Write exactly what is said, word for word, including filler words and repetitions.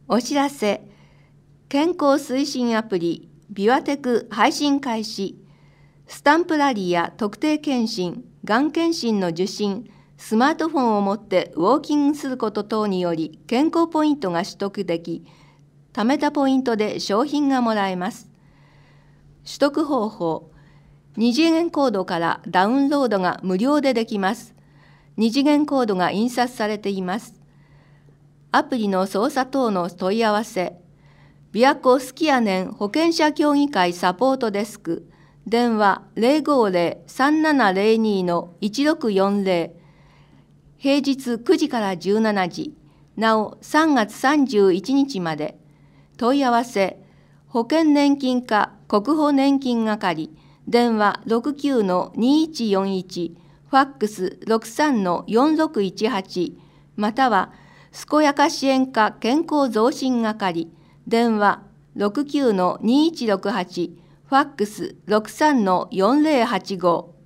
お知らせ、健康推進アプリビワテク配信開始。スタンプラリーや特定健診、がん検診の受診、スマートフォンを持ってウォーキングすること等により健康ポイントが取得でき、貯めたポイントで商品がもらえます。取得方法、に次元コードからダウンロードが無料でできます。に次元コードが印刷されています。アプリの操作等の問い合わせ、びわこすきやねん保険者協議会サポートデスク、電話 ゼロごゼロ さんななゼロに のいちろくよんゼロ、平日くじからじゅうしちじ、なおさんがつさんじゅういちにちまで。問い合わせ、保険年金課国保年金係、電話 ろくきゅうのにいちよんいち、ファックス ろくさんのよんろくいちはち、または健やか支援課健康増進係、電話 ろくきゅうのにいちろくはち、ファックス ろくさんのよんゼロはちご。